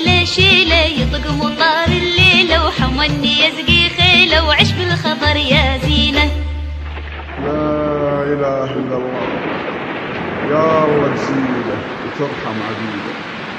شيله شيله يطق مطار الليله وحمني يسقي خيله وعش بالخضر يا زينه. لا اله الا الله يا وسيله وترحم عبيده.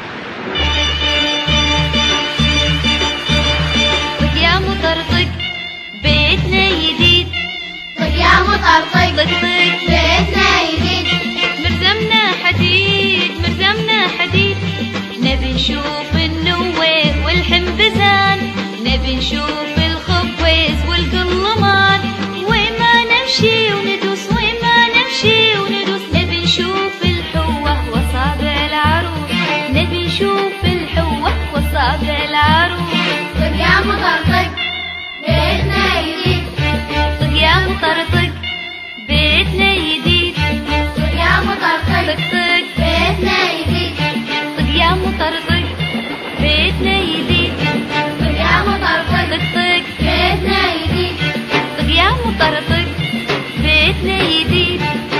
طق يا مطرطق بيتنا جديد، طق يا مطرطق طق طق بيتنا جديد، مرزمنا حديد مرزمنا حديد، نبي نشوف النوير والحنبزان، نبي نشوف الخبيز والقلمان، وين ما نمشي وندوس وين ما نمشي وندوس، نبي نشوف الحوة وصابع العروس، نبي نشوف الحوة وصابع العروس. طق يا مطرطق بيتنا جديد، طق يا مطرطق بيتنا جديد، طق يا مطرطق طق طق بيتنا جديد، طق يا مطرطق بيتنا جديد، طق يا مطرطق طق طق بيتنا جديد، طق يا مطرطق بيتنا جديد.